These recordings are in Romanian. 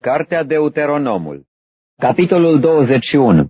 Cartea Deuteronomul, capitolul 21.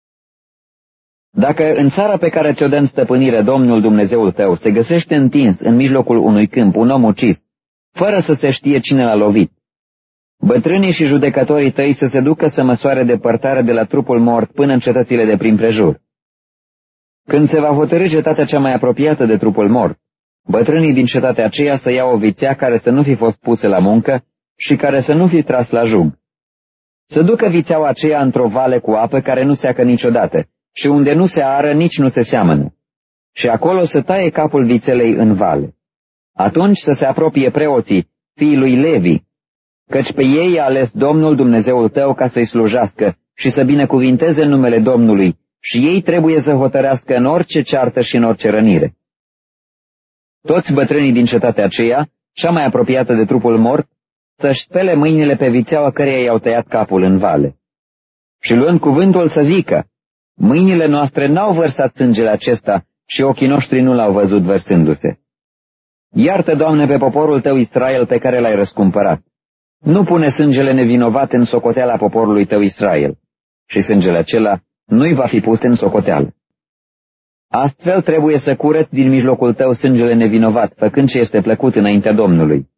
Dacă în țara pe care ți-o dă în stăpânire Domnul Dumnezeul tău se găsește întins în mijlocul unui câmp un om ucis, fără să se știe cine l-a lovit, bătrânii și judecătorii tăi să se ducă să măsoare depărtarea de la trupul mort până în cetățile de prin prejur. Când se va hotărî cetatea cea mai apropiată de trupul mort, bătrânii din cetatea aceea să ia o vițea care să nu fi fost pusă la muncă și care să nu fi tras la jug. Să ducă vițeaua aceea într-o vale cu apă care nu seacă niciodată și unde nu se ară, nici nu se seamănă. Și acolo să taie capul vițelei în vale. Atunci să se apropie preoții, fiii lui Levi, căci pe ei a ales Domnul Dumnezeul tău ca să-i slujească și să binecuvinteze numele Domnului, și ei trebuie să hotărească în orice ceartă și în orice rănire. Toți bătrânii din cetatea aceea, cea mai apropiată de trupul mort, să-și spele mâinile pe vițeaua căreia i-au tăiat capul în vale. Și luând cuvântul să zică, mâinile noastre n-au vărsat sângele acesta și ochii noștri nu l-au văzut vărsându-se. Iartă, Doamne, pe poporul tău Israel pe care l-ai răscumpărat. Nu pune sângele nevinovat în socoteala poporului tău Israel. Și sângele acela nu-i va fi pus în socoteală. Astfel trebuie să curăți din mijlocul tău sângele nevinovat, făcând ce este plăcut înaintea Domnului.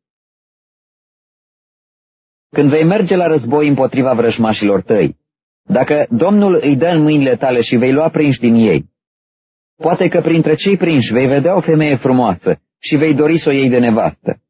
Când vei merge la război împotriva vrăjmașilor tăi, dacă Domnul îi dă în mâinile tale și vei lua prinși din ei, poate că printre cei prinși vei vedea o femeie frumoasă și vei dori să o iei de nevastă.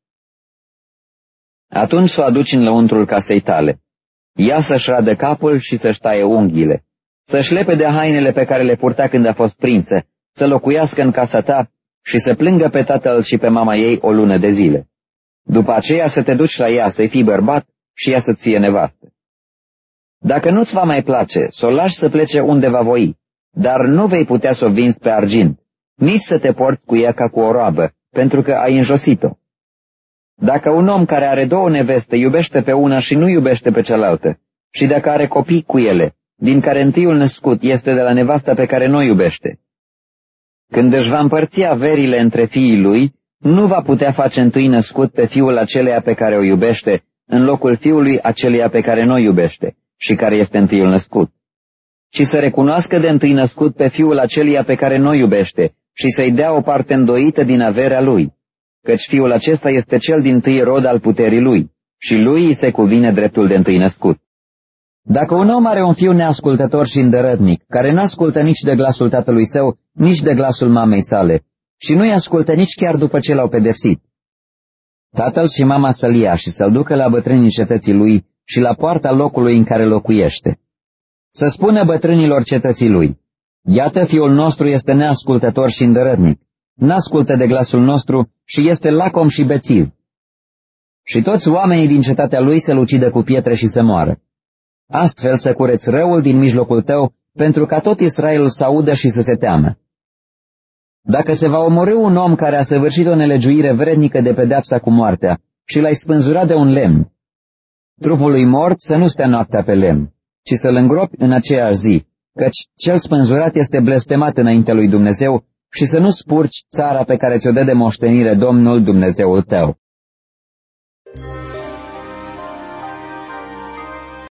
Atunci să o aduci în lăuntrul casei tale. Ea să-și radă capul și să-și taie unghiile, să-și lepe de hainele pe care le purta când a fost prinsă, să locuiască în casa ta și să plângă pe tatăl și pe mama ei o lună de zile. După aceea să te duci la ea să-i fii bărbat și ea să-ți fie nevastă. Dacă nu-ți va mai place, să o lași să plece unde va voi, dar nu vei putea să o vinzi pe argint, nici să te porți cu ea ca cu o roabă, pentru că ai înjosit-o. Dacă un om care are două neveste iubește pe una și nu iubește pe cealaltă, și dacă are copii cu ele, din care întâiul născut este de la nevasta pe care nu iubește, când își va împărți averile între fiii lui, nu va putea face întâi născut pe fiul aceleia pe care o iubește, în locul fiului aceleia pe care nu iubește și care este întâiul născut, ci să recunoască de întâi născut pe fiul aceleia pe care nu iubește și să-i dea o parte îndoită din averea lui, căci fiul acesta este cel dintâi rod al puterii lui și lui îi se cuvine dreptul de întâi născut. Dacă un om are un fiu neascultător și îndărătnic, care n-ascultă nici de glasul tatălui său, nici de glasul mamei sale, și nu-i ascultă nici chiar după ce l-au pedepsit, tatăl și mama să-l ia și să-l ducă la bătrânii cetății lui și la poarta locului în care locuiește. Să spună bătrânilor cetății lui, iată, fiul nostru este neascultător și îndărătnic, n-ascultă de glasul nostru și este lacom și bețiv. Și toți oamenii din cetatea lui să-l ucidă cu pietre și să moară. Astfel să cureți răul din mijlocul tău, pentru ca tot Israelul să audă și să se teamă. Dacă se va omorî un om care a săvârșit o nelegiuire vrednică de pedeapsa cu moartea și l-ai spânzurat de un lemn, trupul lui mort să nu stea noaptea pe lemn, ci să-l îngropi în aceeași zi, căci cel spânzurat este blestemat înaintea lui Dumnezeu, și să nu spurci țara pe care ți-o dă de moștenire Domnul Dumnezeul tău.